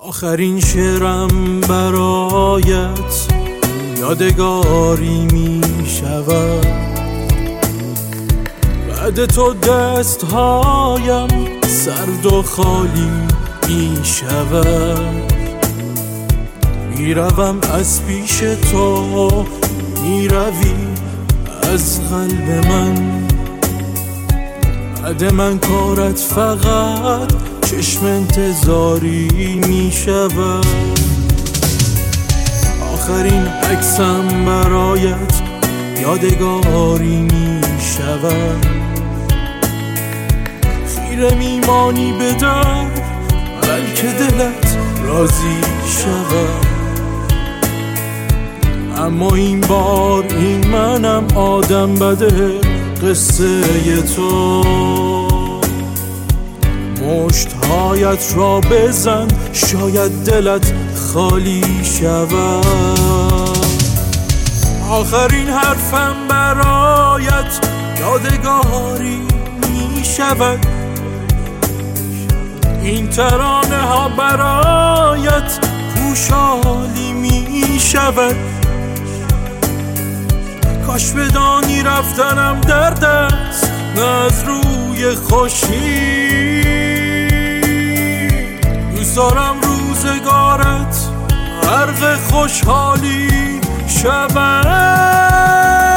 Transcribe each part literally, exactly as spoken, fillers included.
آخرین شعرم برایت یادگاری می شود. بعد تو دستهایم سرد و خالی می شود. می روم از پیش تو، می روی از قلب من. بعد من کارت فقط چشم انتظاری می شود. آخرین عکسم برایت یادگاری می شود. خیره میمانی به در بلکه دلت راضی شود. اما این بار این منم آدم بده قصه تو. مشتهایت را بزن شاید دلت خالی شود. آخرین حرفم برایت یادگاری می شود. این ترانه ها برایت خوشحالی می شود. کاش بدانی رفتنم درد است نه از روی خوشی. دوست دارم روزگارت غرق خوشحالی شود.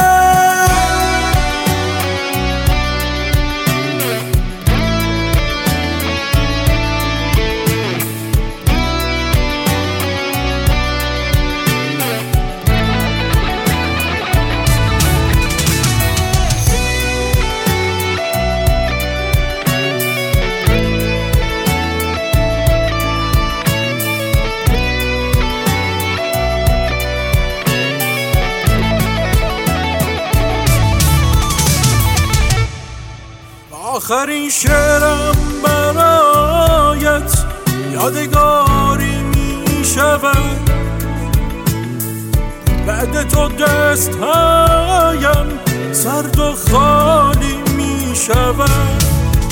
آخرین شعرم برایت یادگاری می شود. بعد تو دستهایم سرد و خالی می شود.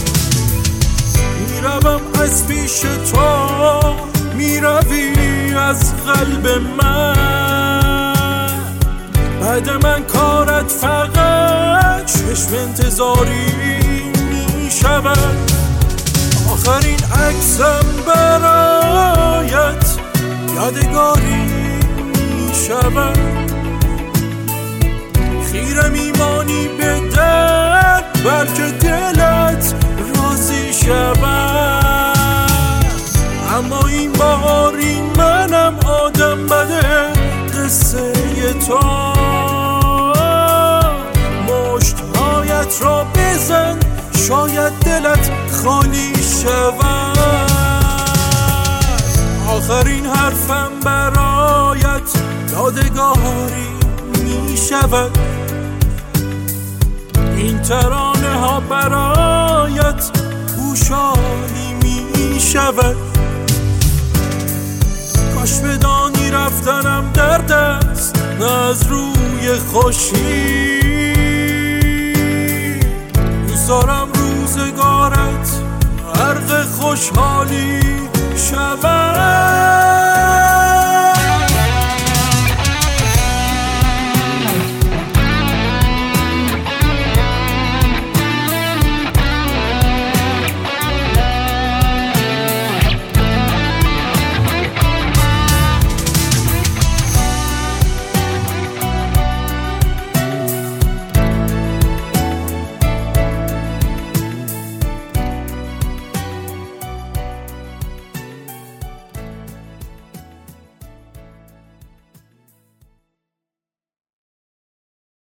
می روم از پیش تو، می روی از قلب من. بعد من کارت فقط چشم انتظاری شود. آخرین عکسم برایت یادگاری می شود. خیره میمانی به در بلکه دلت راضی شود. اما این بار این منم آدم بده قصه تو. مشتهایت را بزن شاید دلت خالی شود. آخرین حرفم برایت یادگاری می شود. این ترانه ها برایت خوشحالی می شود. کاش بدانی رفتنم درد است نه از روی خوشی. دوست دارم روزگارت غرق خوشحالی شود.